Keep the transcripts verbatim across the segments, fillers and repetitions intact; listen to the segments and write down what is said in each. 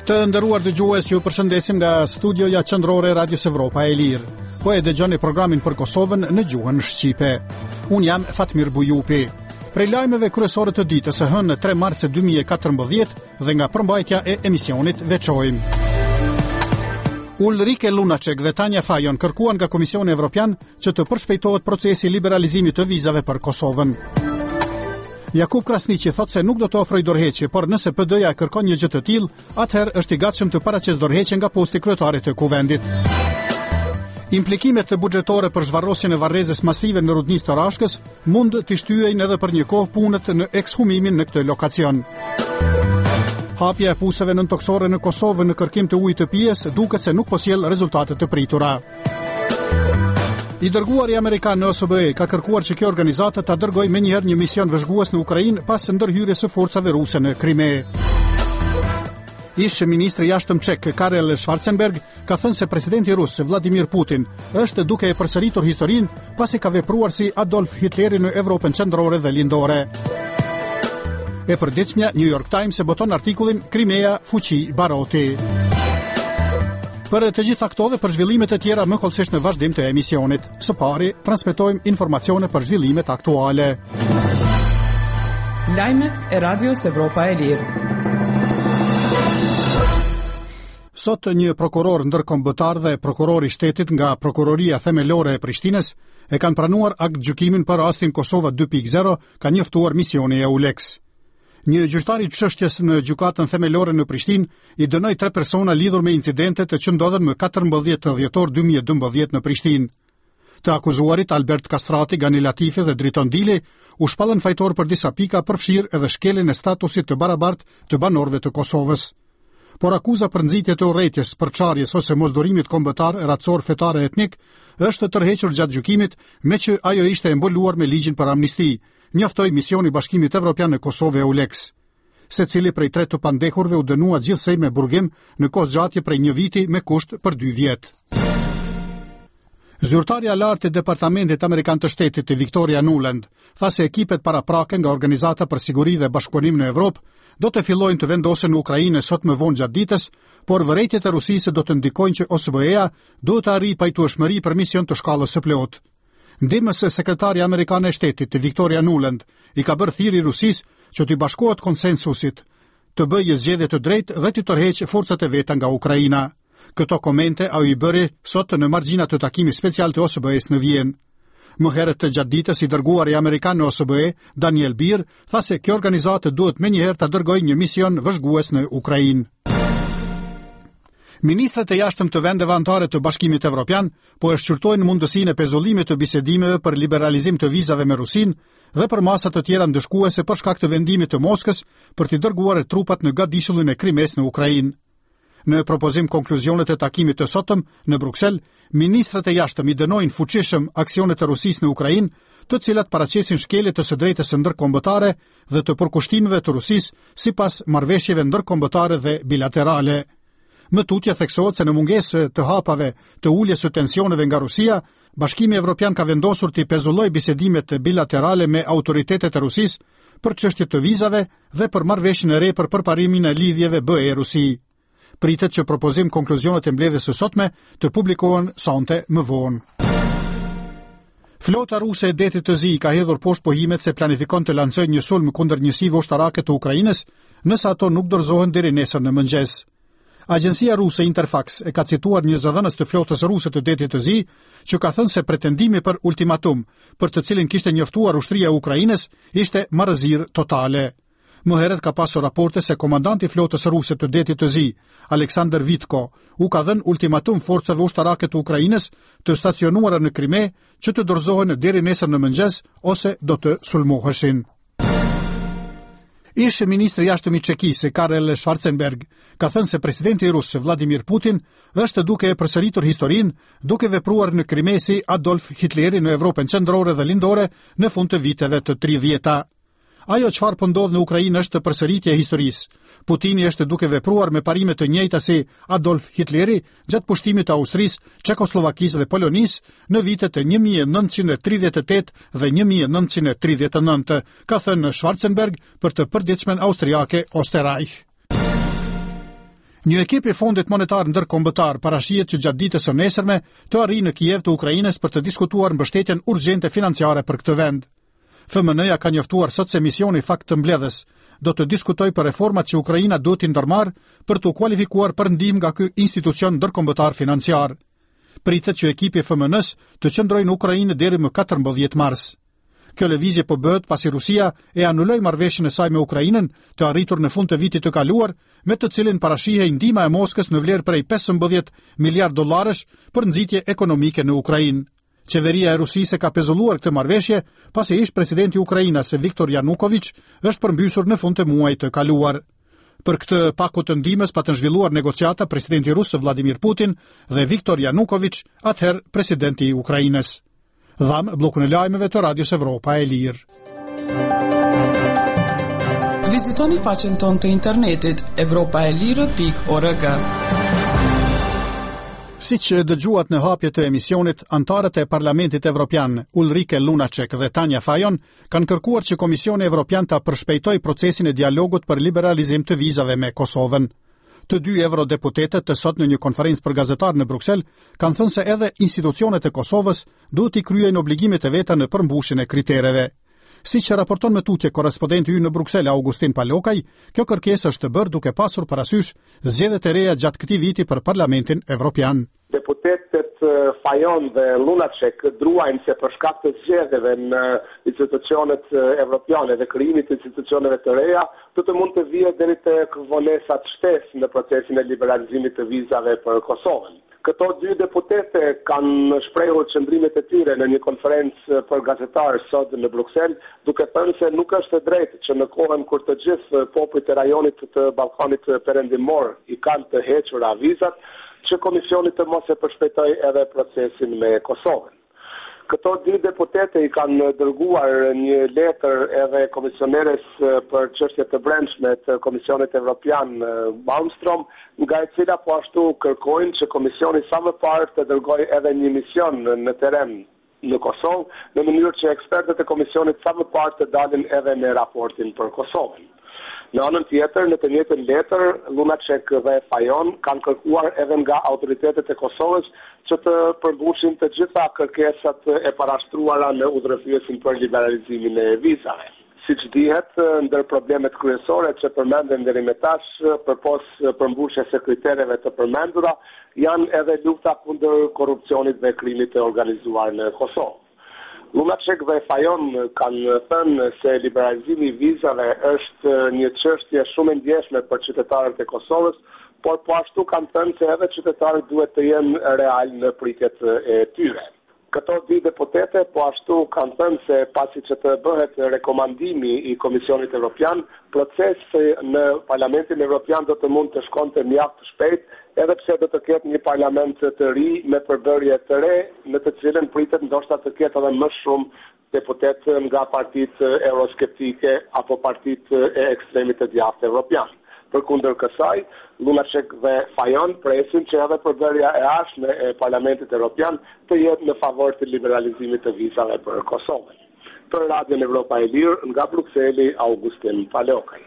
Të nderuar dëgjues, ju përshëndesim nga studioja qendrore e Radios Evropa e Lirë. Po e dëgjoni programin për Kosovën në gjuhën shqipe. Un jam Fatmir Bujupi. Prej lajmeve kryesore të ditës së hënë tre mars dy mijë e katërmbëdhjetë dhe nga përmbajtja e emisionit veçojmë. Ulrike Lunacek dhe Tanja Fajon kërkuan nga Komisioni Evropian që të përshpejtohet procesi liberalizimit të vizave për Kosovën. Jakub Krasniqi thot se nuk do të ofroj dorëheqje, por nëse P D-ja kërkon një gjë të tillë, atëherë është i gatshëm të paraqesë dorëheqje nga posti kryetarit të kuvendit. Implikimet buxhetore për zhvarrosjen e varrezës masive në rudnisë të Rashkës mund të shtyejnë edhe për një kohë punët në ekshumimin në këtë lokacion. Hapja e puseve nëntoksore në Kosovë në kërkim të ujit të pijes duket se nuk po sjell rezultate të pritura. I dërguari amerikan në O S B E ka kërkuar që kjo organizatë ta dërgojë menjëherë një mision vëzhgues në Ukrainë pas ndërhyrjes së forcave ruse në Krime. Ish ministri i jashtëm çek Karel Schwarzenberg ka thënë se presidenti rus Vladimir Putin është duke e përsëritur historinë pasi ka vepruar si Adolf Hitleri në Evropën qendrore dhe lindore. E përditshmja New York Times e boton artikullin Krimea fuqi baroti. Për të gjitha këto dhe për zhvillimet e tjera më kollësisht në vazhdim të emisionit. Së pari, transmetojmë informacione për zhvillimet aktuale. Lajmet e Radios Evropa e Lirë. Sot një prokuror ndërkombëtar dhe prokuror i shtetit nga Prokuroria Themelore e Prishtinës e kanë pranuar aktgjykimin për rastin Kosova dy pikë zero, ka njoftuar misioni EULEX. Një gjyqtar i çështjes në gjykatën themelore në Prishtinë i dënoi tre persona lidhur me incidentet që ndodhen më katërmbëdhjetë dhjetor dy mijë e dymbëdhjetë në Prishtinë. Të akuzuarit Albert Kastrati, Gani Latifi dhe Driton Dili u shpallën fajtor për disa pika përfshirë edhe shkeljen e statusit të barabartë të banorëve të Kosovës. Por akuza për nxitje të urrëties, përçarjes ose mosdurimit kombëtar, racor, fetar e etnik është tërhequr gjatë gjykimit, meqë ajo ishte e mbuluar me ligjin për amnisti, njoftoi misioni Bashkimit Evropian në Kosovë EULEX. Secili prej tre të pandehurve u dënua gjithsej me burgim në kozgjatje prej një viti me kusht për dy vjet. Zyrtarja lartë e Departamentit Amerikan të Shtetit Victoria Nuland tha se ekipet paraprake nga Organizata për Siguri dhe Bashkëpunim në Evropë do të fillojnë të vendosen në Ukrainë sot më vonë gjatë ditës, por vërejtjet e Rusisë do të ndikojnë që O S B E-ja duhet të arrijë pajtueshmëri për mision të shkallës së plotë. Ndihmës së sekretari amerikane e shtetit Victoria Nuland i ka bërë thirrje Rusisë që të bashkohet konsensusit, të bëjë zgjedhje të drejtë dhe të tërheqë forcat e veta nga Ukraina. Këto komente ai i bëri sot në margjina të takimit special të O S B E-s në Vjenë. Më herët gjatë ditës i dërguari amerikan në O S B E, Daniel Beer, tha se kjo organizatë duhet menjëherë të dërgojë një mision vëzhgues në Ukrainë. Ministrat e jashtëm të vendeve anëtare të Bashkimit Evropian po e shqyrtojnë mundësinë e pezullimit të bisedimeve për liberalizim të vizave me Rusinë dhe për masa të tjera ndëshkuese për shkak të vendimit të Moskës për të dërguar trupat në gatishëllin e Krimes në Ukrainë. Në propozim konkluzionet e takimit të sotëm në Bruksel, ministrat e jashtëm i dënojnë fuqishëm aksionet e Rusisë në Ukrainë, të cilat paraqesin shkelje të së drejtës së ndërkombëtare dhe të përkushtimeve të Rusisë sipas marrëveshjeve ndërkombëtare dhe bilaterale. Më tutje theksohet se në mungesë të hapave të uljes së tensioneve nga Rusia, Bashkimi Evropian ka vendosur të pezullojë bisedimet bilaterale me autoritetet e Rusisë për çështjet të vizave dhe për marrëveshjen e re për përparimin e lidhjeve B E-Rusi. Pritet që propozim konkluzionet e mbledhjes së sotme të publikohen sonte më vonë. Flota ruse e detit të Zi ka hedhur poshtë pohimet se planifikon të lancojë një sulm kundër njësive ushtarake të Ukrainës, nëse ato nuk dorëzohen deri nesër në mëngjes. Agjencia ruse Interfax e ka cituar një zëdhënës të flotës ruse të detit të Zi, që ka thënë se pretendimi për ultimatum, për të cilin kishte njoftuar ushtria e Ukrainës, ishte marrëzir totale. Më herët ka pasur raporte se komandanti flotës ruse të detit të Zi, Aleksandr Vitko, u ka dhënë ultimatum forcave ushtarake të Ukrainës të stacionuara në Krime që të dorëzohen deri nesër në mëngjes ose do të sulmoheshin. Ish ministri i jashtëm i Çekisë Karel Schwarzenberg ka thënë se presidenti rus Vladimir Putin është duke e përsëritur historinë, duke vepruar në Krime si Adolf Hitleri në Evropën qendrore dhe lindore në fund të viteve të tridhjeta. Ajo çfarë po ndodh në Ukrainë është përsëritje e historisë. Putini është duke vepruar me parime të njëjta si Adolf Hitleri gjatë pushtimit të Austrisë, Çekosllovakisë dhe Polonisë në vitet e një mijë e nëntëqind e tridhjetë e tetë dhe një mijë e nëntëqind e tridhjetë e nëntë, ka thënë Schwarzenberg për të përditshmën austriake Osterreich. Një ekip i Fondit Monetar Ndërkombëtar parashihet që gjatë ditës së nesërme të arrijë në Kiev të Ukrainës për të diskutuar mbështetjen urgjente financiare për këtë vend. F M N-ja ka njoftuar sot se misioni fakt të mbledhës do të diskutojë për reformat që Ukraina duhet të ndërmarrë për të kualifikuar për ndihmë nga ky institucion ndërkombëtar financiar. Pritet që ekipi F M N-s të qëndrojë në Ukrainë deri më katërmbëdhjetë mars. Kjo lëvizje po bëhet pasi Rusia e anuloi marrëveshjen e saj me Ukrainën, të arritur në fund të vitit të kaluar, me të cilin parashihej ndihma e Moskës në vlerë prej pesëmbëdhjetë miliard dollarësh për nxitje ekonomike në Ukrainë. Qeveria e Rusisë ka pezulluar këtë marrëveshje pasi ish presidenti i Ukrainës Viktor Yanukovych është përmbysur në fund të muajit të kaluar. Për këtë paku të ndihmës pa të zhvilluar negociata presidenti rus Vladimir Putin dhe Viktor Yanukovych, atëherë presidenti i Ukrainës. Dham bllokun e lajmeve të Radios Evropa e Lirë. Vizitoni faqen tonë të internetit evropa e lirë pikë org. Siç dëgjuat në hapje të emisionit, antarët e Parlamentit Evropian Ulrike Lunacek dhe Tanja Fajon kanë kërkuar që Komisioni Evropian ta përshpejtojë procesin e dialogut për liberalizim të vizave me Kosovën. Të dy eurodeputetët të sot në një konferencë për gazetarë në Bruksel kanë thënë se edhe institucionet e Kosovës duhet i kryejnë obligimet e veta në përmbushjen e kritereve. Siç raporton në tutje korrespondenti ynë në Bruksel Augustin Palokaj, kjo kërkesë është bërë duke pasur parasysh zgjedhjet e reja gjatë këtij viti për Parlamentin Evropian. Deputetët Fajon dhe Lunacek druajnë se për shkak të zgjedhjeve në institucionet evropiane dhe krijimit të institucioneve të reja, do të mund të vijë deri tek vonesat shtesë në procesin e liberalizimit të vizave për Kosovën. Këto dy deputete kanë shprehur qëndrimet e tyre në një konferencë për gazetarë sot në Bruksel, duke thënë se nuk është e drejtë që në kohën kur të gjithë popujt e rajonit të Ballkanit Perëndimor i kanë të hequra vizat, që komisioni të mos e përshpejtojë edhe procesin me Kosovën. Këto dy deputete i kanë dërguar një letër edhe komisioneres për çështje të brendshme të Komisionit Evropian Malmström, nga e cila po ashtu kërkojnë që komisioni sa më parë të dërgojë edhe një mision në teren në Kosovë, në mënyrë që ekspertët e komisionit sa më parë të dalin edhe me raportin për Kosovën. Në anën tjetër, në të njëjtën letër, Lunacek dhe Fajon kanë kërkuar edhe nga autoritetet e Kosovës që të përmbushin të gjitha kërkesat e parashtruara në udhëheqësin për liberalizimin e vizave. Siç dihet, ndër problemet kryesore që përmenden deri më tash, përpos përmbushjes së kritereve të përmendura, janë edhe lufta kundër korrupsionit dhe krimit të organizuar në Kosovë. Lunacek dhe Fajon kanë thënë se liberalizimi i vizave është një çështje shumë e ndjeshme për qytetarët e Kosovës, por po ashtu kanë thënë se edhe qytetarët duhet të jenë real në pritjet e tyre. Këto dy deputete po ashtu kanë thënë se pasi që të bëhet rekomandimi i Komisionit Evropian, procesi në Parlamentin Evropian do të mund të shkonte mjaft shpejt, edhe pse do të ketë një parlament të ri me përbërje të re, në të cilën pritet ndoshta të ketë edhe më shumë deputet nga partitë euroskeptike apo partitë e ekstremit të djathtë evropian. Përkundër kësaj, Lunacek dhe Fajon presin që edhe përbërja e jashtme e Parlamentit Evropian të jetë në favor të liberalizimit të vizave për Kosovën. Për Radion Evropa e Lirë, nga Brukseli, Augustin Palokaj.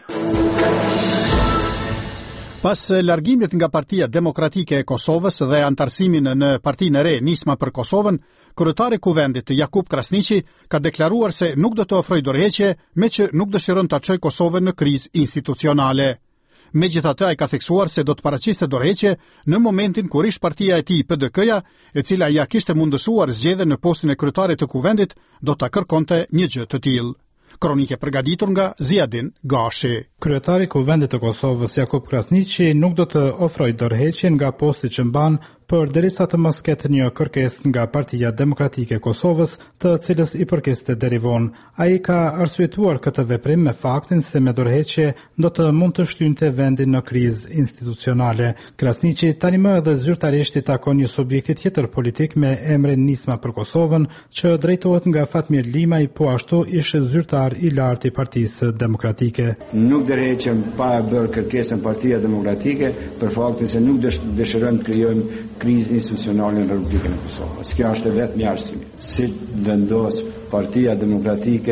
Pas largimit nga Partia Demokratike e Kosovës dhe antarësimin në Partinë e Re Nisma për Kosovën, kryetari i kuvendit Jakub Krasniqi ka deklaruar se nuk do të ofrojë dorëheqje, me që nuk dëshiron ta çojë Kosovën në krizë institucionale. Megjithatë, ai ka theksuar se do të paraqiste dorëheqje në momentin kur ish partia e tij P D K-ja, e cila ja kishte mundësuar zgjedhjen në postin e kryetarit të kuvendit, do ta kërkonte një gjë të tillë. Kronike përgatitur nga Ziadin Gashi. Kryetari i kuvendit të Kosovës Jakub Krasniqi nuk do të ofrojë dorëheqjen nga posti që mban përderisa të mos ketë një kërkesë nga Partia Demokratike e Kosovës, të cilës i përkiste deri vonë. Ai ka arsyetuar këtë veprim me faktin se me dorëheqje do të mund të shtynte vendin në krizë institucionale. Krasniqi tani më edhe zyrtarisht i takon një subjekti tjetër politik me emrin Nisma për Kosovën, që drejtohet nga Fatmir Limaj, po ashtu ish zyrtar i lartë i Partisë Demokratike. Nuk dorëheqem pa bërë kërkesën Partia Demokratike për faktin se nuk dëshirojmë të krijojmë krizë institucionale në Republikën e Kosovës. Kjo është vetëm arsye. Si vendos Partia Demokratike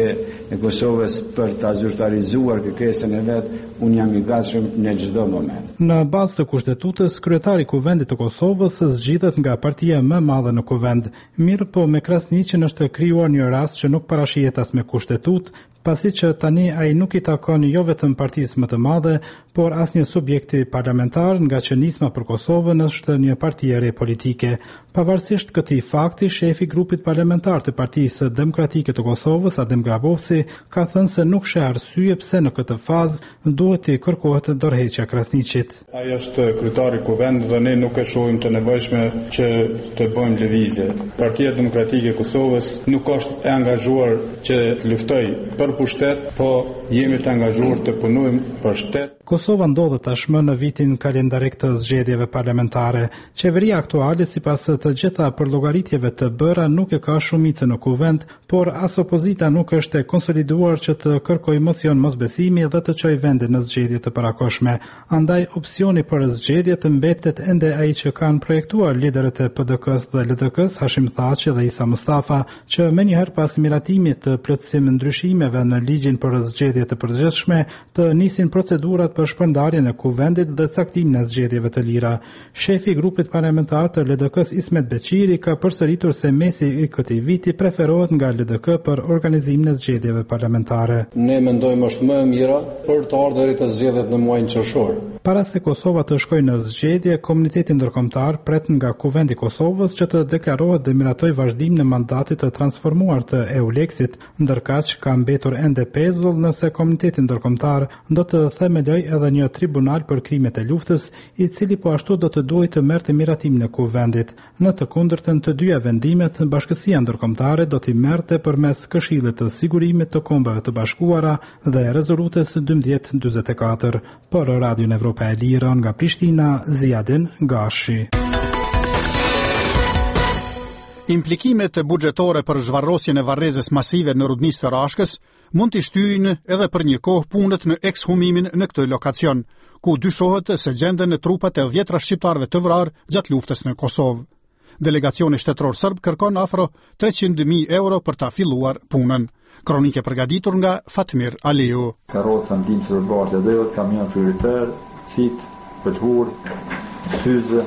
e Kosovës për ta zyrtarizuar kërkesën e vet, unë jam i gatshëm në çdo moment. Në bazë të kushtetutës, kryetari i Kuvendit të Kosovës zgjidhet nga partia më e madhe në Kuvend, mirë po me krasniqen është krijuar një rast që nuk parashihet as me kushtetutë, pasi që tani ai nuk i takon jo vetëm partisë më të madhe, por as një subjekti parlamentar, nga që nisma për Kosovën është një parti e re politike. Pavarësisht këtij fakti, shefi i grupit parlamentar të Partisë Demokratike të Kosovës, Adem Grabovci, ka thënë se nuk sheh arsye pse në këtë fazë duhet të kërkohet dorëheqja e Krasniqit. Ai është kryetari i Kuvendit dhe ne nuk e shohim të nevojshme që të bëjmë lëvizje. Partia Demokratike e Kosovës nuk është e angazhuar që të luftojë për pushtet, po jemi të angazhuar të punojmë për shtet. Kosova ndodhet tashmë në vitin kalendarik të zgjedhjeve parlamentare. Qeveria aktuale, sipas të gjitha përllogaritjeve të bëra, nuk e ka shumicën në Kuvend, por as opozita nuk është e konsoliduar që të kërkojë mocion mosbesimi dhe të çojë vendin në zgjedhje të parakoshme. Andaj opsioni për zgjedhje të mbetet ende ai që kanë projektuar liderët e P D K-s dhe L D K-s, Hashim Thaçi dhe Isa Mustafa, që menjëherë pas miratimit të plotësim ndryshimeve në ligjin për zgjedhje të përgjithshme, të nisin procedurat për shpërndarjen e Kuvendit dhe caktimin e zgjedhjeve të lira. Shefi i grupit parlamentar të L D K-s Ismet Beqiri ka përsëritur se mesi i këtij viti preferohet nga L D K për organizimin e zgjedhjeve parlamentare. Ne mendojmë është më e mira për të ardhurit të zgjedhjet në muajin qershor. Para se Kosova të shkojë në zgjedhje, komuniteti ndërkombëtar pret nga Kuvendi i Kosovës që të deklarohet dhe miratoj vazhdimin e mandatit të transformuar të EULEX-it, ndërkaq ka mbetur ende pezull nëse komuniteti ndërkombëtar do të themeloj edhe një tribunal për krimet e luftës, i cili po ashtu do të duhej të merrte miratimin e Kuvendit. Në të kundërtën të dyja vendimet, Bashkësia Ndërkombëtare do t'i merrte përmes Këshillit të Sigurimit të Kombeve të Bashkuara dhe rezolutës dymbëdhjetë njëzet e katër. Për Radion Evropa e Lirë nga Prishtina, Ziadin Gashi. Implikimet buxhetore për zhvarrosjen e varrezës masive në rudnisë të Rashkës mund të shtyjnë edhe për një kohë punët në ekshumimin në këtë lokacion, ku dyshohet se gjenden në trupat e dhjetra shqiptarëve të vrarë gjatë luftës në Kosovë. Delegacioni shtetëror serb kërkon afro treqind mijë euro për ta filluar punën. Kronike përgatitur nga Fatmir Aliu. Karroca ndihmë të rrugës dhe kamion prioriter, cit, pëlhur, syze.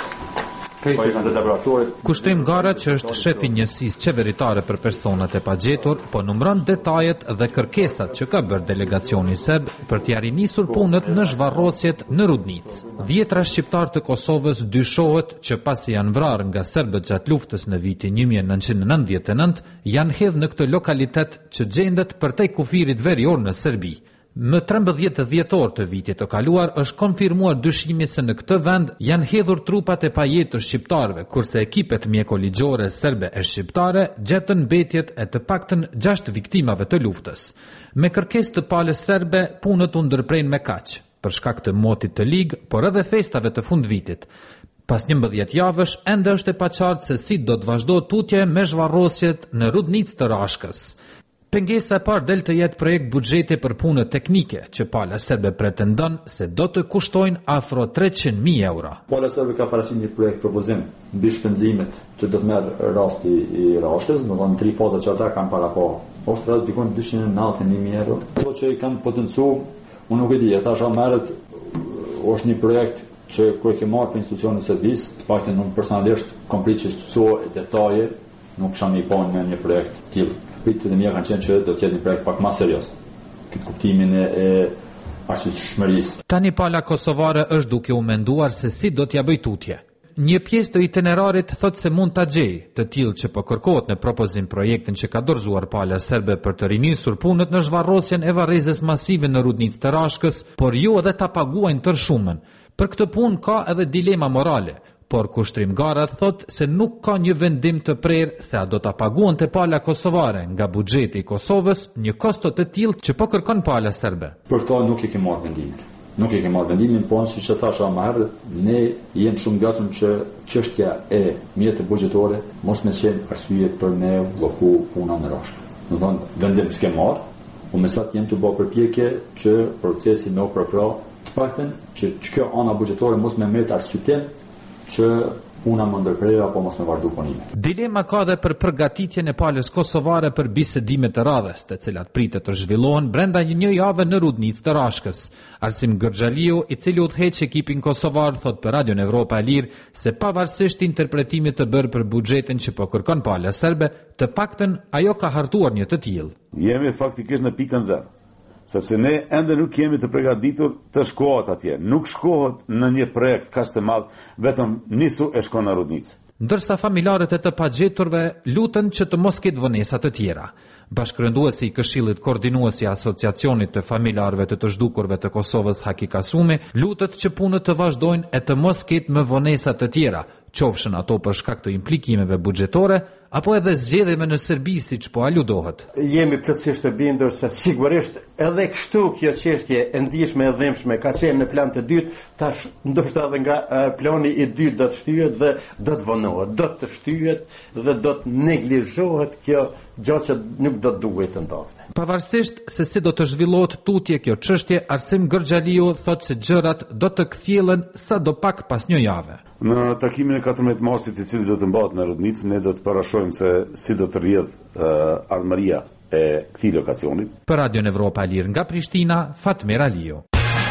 Kushtojmë Gara që është shefi njësisë qeveritare për personat e pagjetur, po numëron detajet dhe kërkesat që ka bërë delegacioni serb për t'ia rinisur punët në zhvarrosjet në Rudnicë. Dhjetra shqiptar të Kosovës dyshohet që pasi janë vrarë nga serbët gjatë luftës në vitin një mijë e nëntëqind e nëntëdhjetë e nëntë, janë hedhur në këtë lokalitet që gjendet përtej kufirit verior në Serbi. Më trembëdhjetë dhjetor të vitit të kaluar është konfirmuar dyshimi se në këtë vend janë hedhur trupat e pajetur shqiptarëve, kurse ekipet mjekoligjore serbe e shqiptare gjetën mbetjet e të paktën gjashtë viktimave të luftës. Me kërkesë të palës serbe, punët u ndërprejnë me kaq, për shkak të motit të ligë, por edhe festave të fundvitit. Pas njëmbëdhjetë javësh, ende është e paqartë se si do të vazhdojë tutje me zhvarrosjet në Rudnicë të Rashkës. Pengesa e parë del të jetë projekt buxheti për punët teknike, që pala serbe pretendon se do të kushtojnë afro treqind mijë euro. Pala serbe ka paraqitur një projekt propozim mbi shpenzimet që do të merr rasti i Rashkës, do të thonë tri faza që ata kanë para po. Është rreth dikon dyqind e nëntëdhjetë mijë euro. Ato që i kanë potencuar, unë nuk e di, ata sa merret është një projekt që kur e ke marrë për institucionin e Serbisë, të paktën unë personalisht kam pritur të so detaje, nuk kam i pa në një projekt të tillë. Pritjet e mia kanë qenë që do të jetë një projekt pak më serioz, këtë kuptimin e, e arsyeshmërisë. Tani pala kosovare është duke u menduar se si do t'ja bëj tutje. Një pjesë të itinerarit thotë se mund ta gjej të tillë që po kërkohet në propozim projektin që ka dorëzuar pala serbe për të rinisur punët në zhvarrosjen e varrezës masive në Rudnicë të Rashkës, por jo edhe ta paguajnë tërshumën. Për këtë punë ka edhe dilema morale. Por Kushtrim Gara thot se nuk ka një vendim të prerë se a do ta paguante pala kosovare nga buxheti i Kosovës një kosto të tillë që po kërkon pala serbe. Për to nuk e ke marrë vendimin. Nuk e ke marrë vendimin, po siç e thash më herët, ne jemi shumë gatshëm që çështja e mjeteve buxhetore mos më qenë arsye për ne blloku puna në Rashkë. Do thonë vendim s'ke marrë, po me sa të jemi të bëj përpjekje që procesi më përpro, të paktën që kjo ana buxhetore mos më merret arsye që puna më ndërprerë apo mos me vazhdu punime. Dilema ka dhe për përgatitjen e palës kosovare për bisedimet të radhës, të cilat pritet të zhvillohen brenda një jave në Rudnicë të Rashkës. Arsim Gërxhaliu, i cili udhëheq ekipin kosovar, thot për Radion Evropa e Lirë se pavarësisht interpretimit të bërë për buxhetin që po kërkon pala serbe, të paktën ajo ka hartuar një të tillë. Jemi faktikisht në pikën zero. Sepse ne ende nuk jemi të përgatitur të shkohet atje. Nuk shkohet në një projekt kaq të madh, vetëm nisu e shkon në Rudnicë. Ndërsa familjarët e të pagjeturve lutën që të mos ketë vonesa të tjera. Bashkërënduesi i Këshillit Koordinues i Asociacionit të Familjarëve të të Zhdukurve të Kosovës Haki Kasumi lutet që punët të vazhdojnë e të mos ketë më vonesa të tjera, qofshën ato për shkak të implikimeve buxhetore apo edhe zgjedhjeve në Serbi siç po aludohet. Jemi plotësisht të bindur se sigurisht edhe kështu kjo çështje e ndihshme e dhimbshme ka qenë në plan të dytë, tash ndoshta edhe nga uh, plani i dytë do të shtyhet dhe do të vonohet, do të shtyhet dhe do të neglizhohet kjo gjë që nuk do të duhet të ndodhte. Pavarësisht se si do të zhvillohet tutje kjo çështje, Arsim Gërxhaliu thotë se gjërat do të kthjellen sadopak pas një jave. Në takimin e katërmbëdhjetë marsit, i cili do të mbahet në Rudnicë, ne do të parashojmë se si do të rrjedh uh, ardhmëria e këtij lokacioni. Për Radion Evropa e Lirë nga Prishtina, Fatmir Aliu.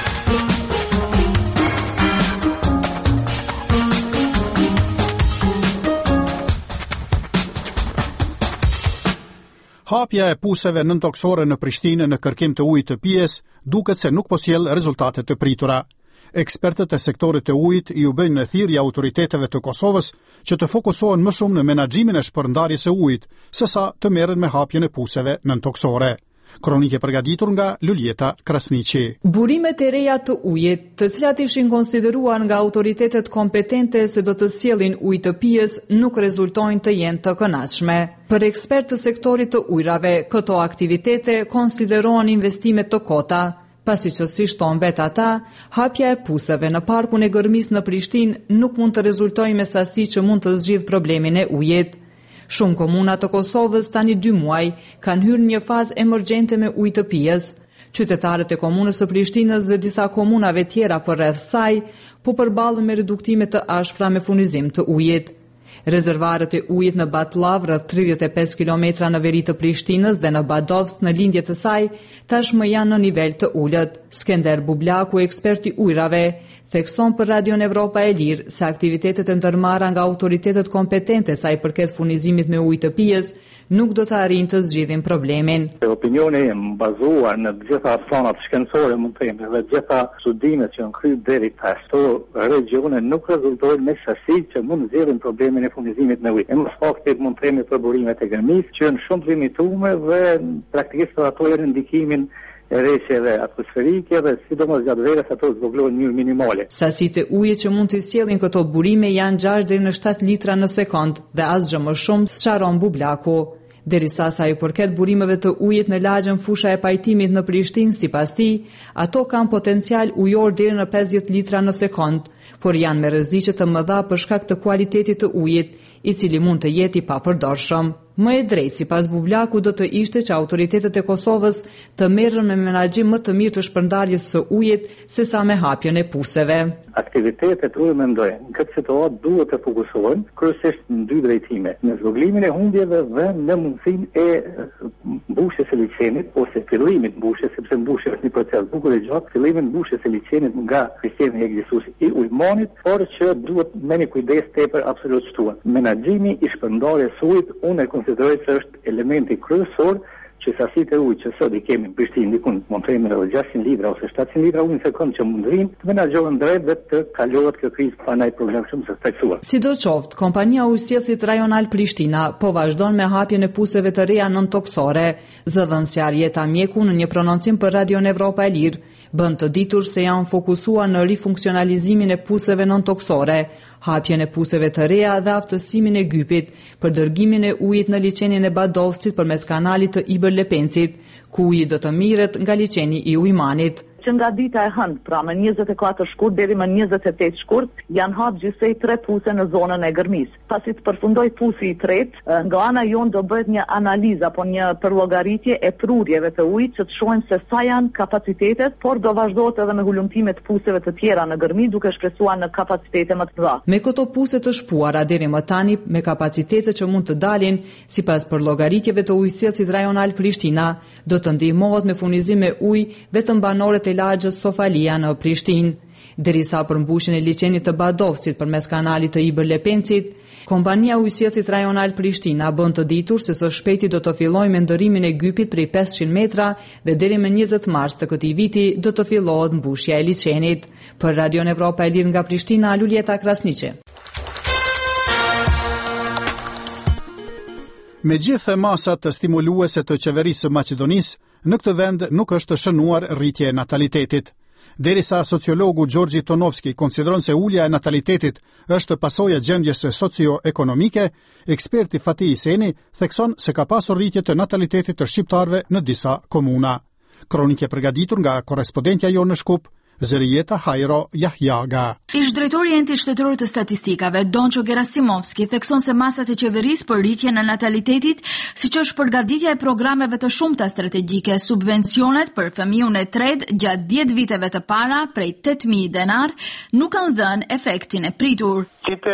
Hapja e puseve nëntoksore në Prishtinë në kërkim të ujit të pijes duket se nuk po sjell rezultate të pritura. Ekspertët e sektorit të ujit ju bëjnë në thirrje autoriteteve të Kosovës që të fokusohen më shumë në menaxhimin e shpërndarjes së ujit, sesa të merren me hapjen e puseve nëntoksore. Kronike përgatitur nga Luljeta Krasniqi. Burimet e reja të ujit, të cilat ishin konsideruar nga autoritetet kompetente se do të sjellin ujë të pijes, nuk rezultojnë të jenë të kënaqshme. Për ekspertë të sektorit të ujrave, këto aktivitete konsiderohen investime të kota, pasi që si shton vet ata, hapja e puseve në parkun e Gërmis në Prishtinë nuk mund të rezultojë me sasi që mund të zgjidh problemin e ujit. Shumë komuna të Kosovës tani dy muaj kanë hyrë një fazë emergjente me ujë të pijes. Qytetarët e komunës së Prishtinës dhe disa komunave tjera përreth saj po përballen me reduktime të ashpra me furnizim të ujit. Rezervarët e ujit në Batllav, rreth tridhjetë e pesë kilometra në veri të Prishtinës dhe në Badovsk në lindje të saj, tashmë janë në nivel të ulët. Skender Bublaku, eksperti ujrave, thekson për Radion Evropa e Lirë se aktivitetet e ndërmarra nga autoritetet kompetente sa i përket furnizimit me ujë të pijes nuk do të arrijnë të zgjidhin problemin. Opinioni im bazuar në të gjitha planat shkencore, mund të themi, dhe të gjitha studimet që janë kryer deri tash, këto regione nuk rezultojnë me sasi që mund të zgjidhin problemin e furnizimit me ujë. Në fakti mund të themi për burimet e Gërmis që janë shumë të limituar dhe praktikisht ato janë ndikimin e rreshjeve atmosferike dhe sidomos gjatë verës ato zvoglohen në mënyrë minimale. Sasitë e ujit që mund të sjellin këto burime janë gjashtë deri në shtatë litra në sekond dhe asgjë më shumë, sqaron Bublaku. Derisa sa i përket burimeve të ujit në lagjën fusha e pajtimit në Prishtinë, sipas tij, ato kanë potencial ujor deri në pesëdhjetë litra në sekond, por janë me rreziqe të mëdha për shkak të cilësisë të ujit, i cili mund të jetë i papërdorshëm. Më e drejtë, sipas Bublaku, do të ishte që autoritetet e Kosovës të merren me menaxhim më të mirë të shpërndarjes së ujit sesa me hapjen e puseve. Aktivitetet uji mendoj, në këtë situatë duhet të fokusohen kryesisht në dy drejtime, në zvogëlimin e humbjeve dhe në mundësinë e mbushjes së liçenit ose fillimit mbushjes, sepse mbushja është një proces bukur i gjatë, fillimi i mbushjes së liçenit nga sistemi egzistues i ujmonit, por që duhet me një kujdes tepër absolut shtuar. Menaxhimi i shpërndarjes së ujit unë konsideroj se është elementi kryesor që sasitë e ujit që sot i kemi në Prishtinë diku mund të themi edhe gjashtëqind litra ose shtatëqind litra ujë në sekond që mund rrinë të menaxhohen drejt dhe të kalohet kjo krizë pa ndaj problem shumë të theksuar. Sidoqoftë, kompania ujësjellësit rajonal Prishtina po vazhdon me hapjen e puseve të reja nëntoksore. Zëdhënësja Arjeta Mjeku në një prononcim për Radion Evropa e Lirë bën të ditur se janë fokusuar në rifunksionalizimin e puseve nëntoksore, hapjen e puseve të reja dhe aftësimin e gypit për dërgimin e ujit në liçenin e Badovskit përmes kanalit të Ibër Lepencit, ku uji do të mirret nga liçeni i Ujmanit. që nga dita e hënë, pra me njëzet e katër shkurt deri më njëzet e tetë shkurt, janë hapë gjithsej tre puse në zonën e Gërmis. Pasi të përfundoj pusi i tretë, nga ana jonë do bëhet një analizë apo një përllogaritje e prurjeve të ujit që të shohim se sa janë kapacitetet, por do vazhdohet edhe me hulumtime të puseve të tjera në Gërmi duke shpresuar në kapacitete më të mëdha. Me këto puse të shpuara deri më tani me kapacitete që mund të dalin sipas përllogaritjeve të ujësjellësit rajonal Prishtina, do të ndihmohet me furnizim me ujë vetëm banorët e lagjës Sofalia në Prishtinë. Derisa për mbushjen e liçenit të Badovcit përmes kanalit të Ibër Lepencit, kompania ujësjellësit rajonal Prishtina bën të ditur se së shpejti do të fillojë me ndërimin e gypit prej pesëqind metra dhe deri më njëzet mars të këtij viti do të fillohet mbushja e liçenit. Për Radio Evropa e Lirë nga Prishtina, Luljeta Krasniqi. Me gjithë masat të stimuluese të qeverisë së Maqedonisë, në këtë vend nuk është shënuar rritje e natalitetit. Derisa sociologu Gjorgji Tonovski konsideron se ulja e natalitetit është pasojë e gjendjes socio-ekonomike, eksperti Fatih Iseni thekson se ka pasur rritje të natalitetit të shqiptarëve në disa komuna. Kronikë e përgatitur nga korrespondentja jonë në Shkup, Zërijeta Hajro Jahjaga. Ish drejtori i Entit Shtetëror të Statistikave, Donço Gerasimovski, thekson se masat e qeverisë për rritjen e natalitetit, siç është përgatitja e programeve të shumta strategjike, subvencionet për fëmijën e tretë gjatë dhjetë viteve të para prej tetë mijë denar, nuk kanë dhënë efektin e pritur.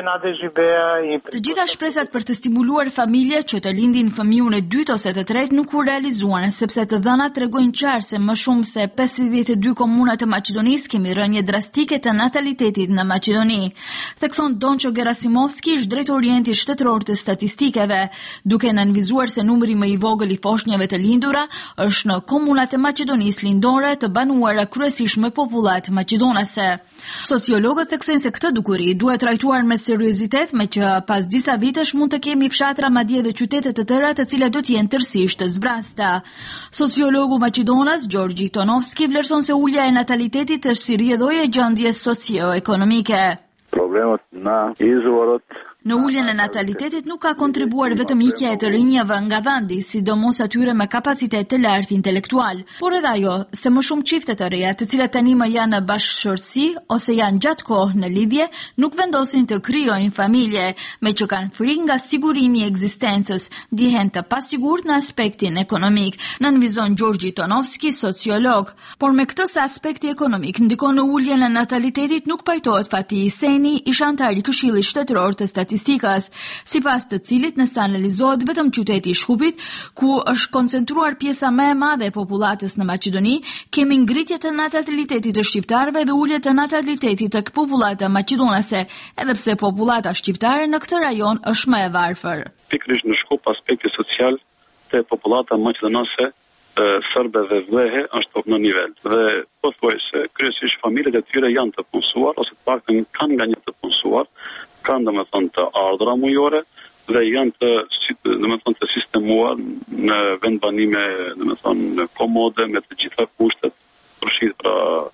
Të gjitha shpresat për të stimuluar familje që të lindin fëmijën e dytë ose të tretë nuk u realizuan, sepse të dhënat tregojnë qartë se më shumë se pesëdhjetë e dy komuna të Maqedonisë kemi rënje drastike të natalitetit në Maqedoni. Thekson Donço Gerasimovski, ish drejtori i Entit Shtetëror të Statistikave, duke nënvizuar se numri më i vogël i foshnjave të lindura është në komunat e Maqedonisë lindore të banuara kryesisht me popullat maqedonase. Sociologët theksojnë se këtë dukuri duhet trajtuar me seriozitet, me që pas disa vitesh mund të kemi fshatra madje edhe qytete të tëra të cilat do të jenë tërësisht të zbrasta. Sociologu maqedonas Gjorgji Tonovski vlerëson se ulja e natalitetit është si rrjedhojë e gjendjes socio-ekonomike. Problemet na izvorët Në uljen e natalitetit nuk ka kontribuar vetëm ikja e të rinjave nga vendi, sidomos atyre me kapacitet të lartë intelektual, por edhe ajo se më shumë çifte të reja, të cilat tani më janë në bashkëshortësi ose janë gjatë kohë në lidhje, nuk vendosin të krijojnë familje, me që kanë frikë nga sigurimi i ekzistencës, dihen të pasigurt në aspektin ekonomik, nënvizon Gjorgji Tonovski, sociolog. Por me këtë se aspekti ekonomik ndikon në uljen e natalitetit, nuk pajtohet Fatih Iseni, ish antar i Këshillit Shtetëror të Statistikës, sipas të cilit nëse analizohet vetëm qyteti i Shkupit, ku është koncentruar pjesa më e madhe e popullatës në Maqedoni, kemi ngritje të natalitetit të shqiptarëve dhe ulje të natalitetit të popullata maqedonase, edhe pse popullata shqiptare në këtë rajon është më e varfër. Pikërisht në Shkup aspekti social të popullata maqedonase sërbe dhe vlehe është në nivel. Dhe pothuajse kryesisht familjet e tyre janë të punësuar ose të paktën kanë nga një të punësuar, kanë domethënë të ardhura mujore dhe janë të domethënë të sistemuar në vendbanime domethënë komode me të gjitha kushtet përfshirë pra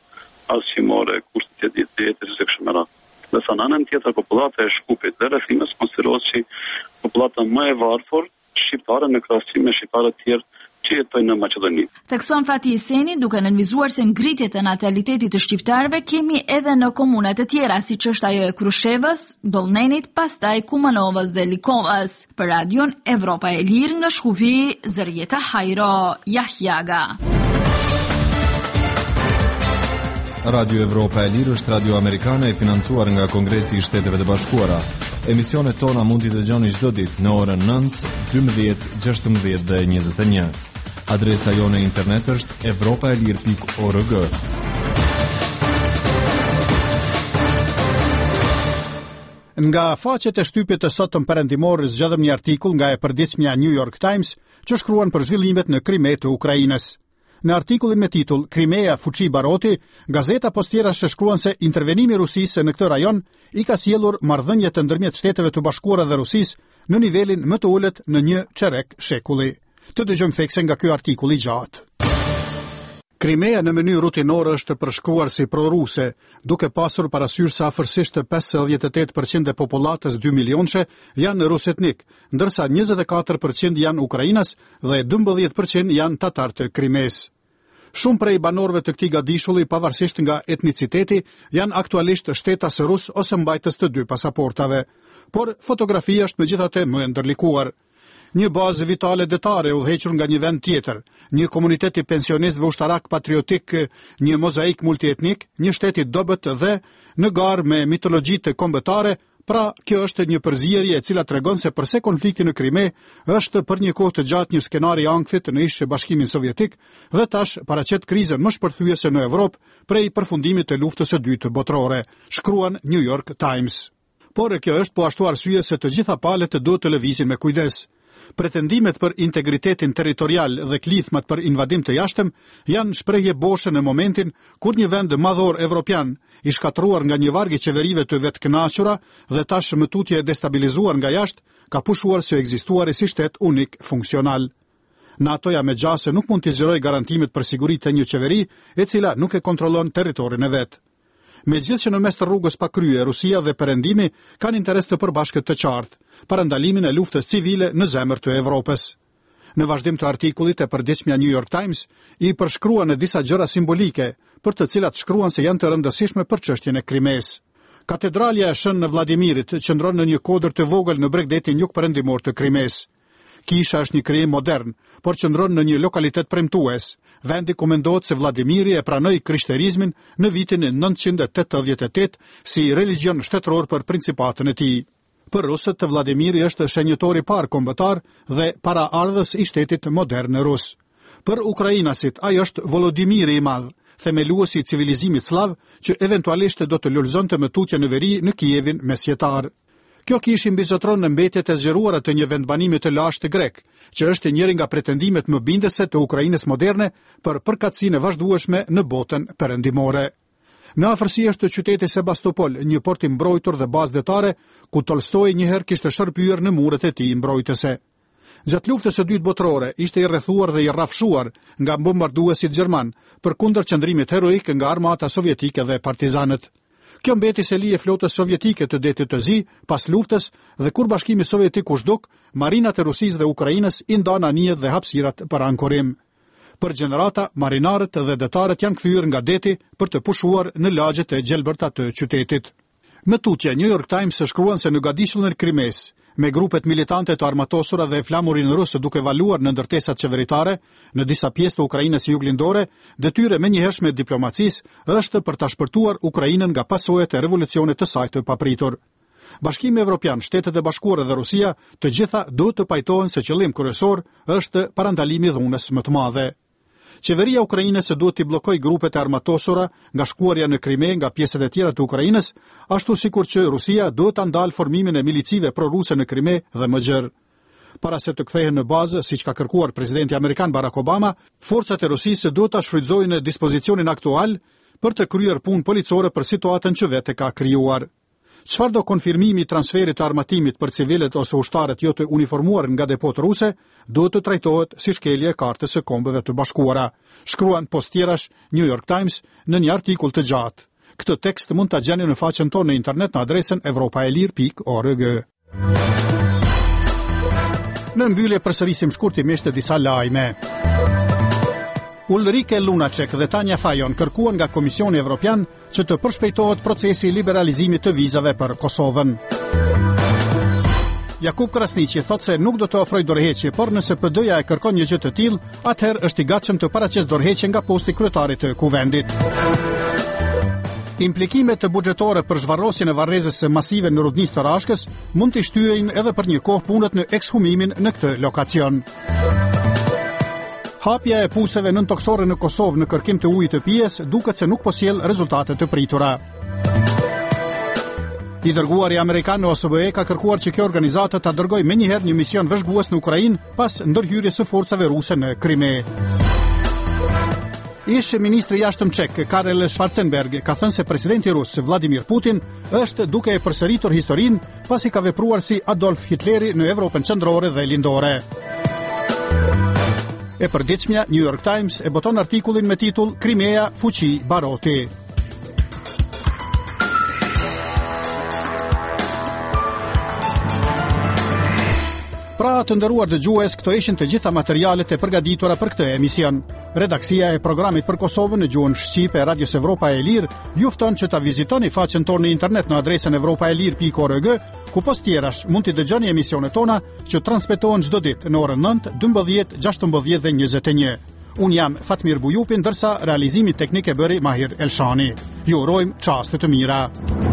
arsimore, kushtet e jetës së kështu me radhë. Dhe sa në anën tjetër popullata e Shkupit dhe rrethimës konsiderohet si popullata më e varfër shqiptare në krahasim me shqiptarët tjerë që jetojnë në Maqedoni. Thekson Fatih Iseni, duke nënvizuar se ngritjet e natalitetit të shqiptarëve kemi edhe në komunat e tjera, siç është ajo e Krushevës, Dollnenit, pastaj Kumanovës dhe Likovës. Për Radion Evropa e Lirë nga Shkupi, Zërjeta Hajro Jahjaga. Radio Evropa e Lirë është radio amerikane e financuar nga Kongresi i Shteteve të Bashkuara. Emisionet tona mund t'i dëgjoni çdo ditë në orën nëntë, dymbëdhjetë, gjashtëmbëdhjetë dhe njëzet e një. Adresa jone internet është evropaelir pikë org. Nga faqet e shtypit të sotëm perëndimor zgjodhem një artikull nga e përditshmja New York Times që shkruan për zhvillimet në Krime të Ukrainës. Në artikullin me titull Krimea fuqi baroti, gazeta postjera shkruan se intervenimi i Rusisë në këtë rajon i ka sjellur marrëdhënie të ndërmjet Shteteve të Bashkuara dhe Rusisë në nivelin më të ulët në një çerek shekulli. Të dëgjojmë thekse nga ky artikull i gjatë. Krimea në mënyrë rutinore është përshkruar si proruse, duke pasur parasysh se afërsisht pesëdhjetë e tetë përqind e popullatës dy milionëshe janë rusetnik, ndërsa njëzet e katër përqind janë ukrainas dhe dymbëdhjetë përqind janë tatar të Krimes. Shumë prej banorëve të këtij gadishulli, pavarësisht nga etniciteti, janë aktualisht shtetas rus ose mbajtës të dy pasaportave, por fotografia është megjithatë më e ndërlikuar. Një bazë vitale detare udhëhequr nga një vend tjetër, një komunitet i pensionistëve ushtarak patriotik, një mozaik multietnik, një shtet i dobët dhe në garë me mitologjitë kombëtare. Pra, kjo është një përzierje e cila tregon se përse konflikti në Krime është për një kohë të gjatë një skenar i ankthit në ish Bashkimin Sovjetik dhe tash paraqet krizën më shpërthyese në Evropë prej përfundimit të luftës së dytë botërore, shkruan New York Times. Por kjo është po ashtu arsye se të gjitha palët duhet të lëvizin me kujdes. Pretendimet për integritetin territorial dhe klithmat për invadim të jashtëm janë shprehje boshe në momentin kur një vend madhor evropian, i shkatruar nga një varg i qeverive të vetkënaqura dhe tash më tutje destabilizuar nga jashtë, ka pushuar se ekzistuari si shtet unik funksional. NATO-ja me gjase nuk mund të zgjerojë garantimet për siguri të një qeveri e cila nuk e kontrollon territorin e vet. Megjithëse që në mes të rrugës pa krye, Rusia dhe Perëndimi kanë interes të përbashkët të qartë për ndalimin e luftës civile në zemër të Evropës. Në vazhdim të artikullit e përditshmja New York Times i përshkruan në disa gjëra simbolike, për të cilat shkruan se janë të rëndësishme për çështjen e Krimes. Katedralja e Shën në Vladimirit qëndron në një kodër të vogël në bregdetin jugperëndimor të Krimes. Kisha është një krijim modern, por qëndron në një lokalitet premtues. Vendi ku mendohet se Vladimiri e pranoi krishterizmin në vitin nëntëqind e tetëdhjetë e tetë si religjion shtetëror për principatën e tij. Për rusët, Vladimiri është shenjëtori i parë kombëtar dhe paraardhës i shtetit modern rus. Për ukrainasit, ai është Volodimiri i Madh, themeluesi i civilizimit slav, që eventualisht do të lulëzonte me tutje në veri në Kijevin mesjetar. Kjo kishë mbizotron në mbetjet e zgjeruara të një vendbanimi të lashtë grek, që është njëri nga pretendimet më bindëse të Ukrainës moderne për përkatësinë e vazhdueshme në botën perëndimore. Në afërsi është qyteti Sebastopol, një port i mbrojtur dhe bazë detare, ku Tolstoi njëherë kishte shërpyer në muret e tij mbrojtëse. Gjatë luftës së dytë botërore ishte i rrethuar dhe i rrafshuar nga bombarduesit gjerman, përkundër qëndrimit heroik nga armata sovjetike dhe partizanët. Kjo mbeti seli e flotës sovjetike të detit të zi pas luftës dhe kur Bashkimi Sovjetik u zhduk, marinat e Rusisë dhe Ukrainës i ndan anijet dhe hapësirat për ankorim. Për gjenerata, marinarët dhe detarët janë kthyer nga deti për të pushuar në lagjet e gjelbërta të qytetit. Në tutje, New York Times shkruan se në gadishullin e Krimes, me grupet militante të armatosura dhe flamurin rusë duke valuar në ndërtesat qeveritare, në disa pjesë të Ukrainës juglindore, detyre menjëhershme e diplomacisë është për ta shpërtuar Ukrainën nga pasojat e revolucionit të saj të papritur. Bashkimi Evropian, Shtetet e Bashkuara dhe Rusia, të gjitha duhet të pajtohen se qëllim kryesor është parandalimi i dhunës më të madhe. Qeveria Ukrainës duhet të bllokojë grupet e armatosura nga shkuarja në Krime nga pjesët e tjera të Ukrainës, ashtu sikur që Rusia duhet ta ndalë formimin e milicive proruse në Krime dhe më gjerë. Para se të kthehen në bazë, siç ka kërkuar presidenti amerikan Barack Obama, forcat e Rusisë duhet ta shfrytëzojnë dispozicionin aktual për të kryer punë policore për situatën që vetë ka krijuar. Çfarë do konfirmimi i transferit të armatimit për civilët ose ushtarët jo të uniformuar nga depot ruse, duhet të trajtohet si shkelje e kartës së Kombeve të Bashkuara, shkruan postjerash New York Times në një artikull të gjatë. Këtë tekst mund ta gjeni në faqen tonë në internet në adresën evropaelir pikë org. Në mbyllje përsërisim shkurtimisht disa lajme. Ulrike Lunacek dhe Tanja Fajon kërkuan nga Komisioni Evropian që të përshpejtohet procesi i liberalizimit të vizave për Kosovën. Jakub Krasniqi thot se nuk do të ofrojë dorëheqje, por nëse P D-ja e kërkon një gjë të tillë, atëherë është i gatshëm të paraqesë dorëheqje nga posti kryetarit të kuvendit. Implikimet buxhetore për zhvarrosjen e varrezës masive në rudnisë të Rashkës mund të shtyejnë edhe për një kohë punët në ekshumimin në këtë lokacion. Hapja e puseve nëntoksore në Kosovë në kërkim të ujit të pijes duket se nuk po sjell rezultate të pritura. I dërguari amerikan në O S B E ka kërkuar që kjo organizatë ta dërgojë menjëherë një mision vëzhgues në Ukrainë pas ndërhyrjes së forcave ruse në Krime. Ish ministri i jashtëm çek Karel Schwarzenberg ka thënë se presidenti rus Vladimir Putin është duke e përsëritur historinë pasi ka vepruar si Adolf Hitleri në Evropën qendrore dhe lindore. E përditshmja New York Times e boton artikullin me titull Krimea fuqi baroti. Pra të nderuar dëgjues, këto ishin të gjitha materialet e përgatitura për këtë emision. Redaksia e programit për Kosovën në gjuhën shqipe e Radios Evropa e Lirë ju fton që ta vizitoni faqen tonë në internet në adresën evropaelir pikë org, ku pas tjerash mund të dëgjoni emisionet tona që transmetohen çdo ditë në orën nëntë, dymbëdhjetë, gjashtëmbëdhjetë dhe njëzet e një. Unë jam Fatmir Bujupi, ndërsa realizimi teknik e bëri Mahir Elshani. Ju urojmë çaste të mira.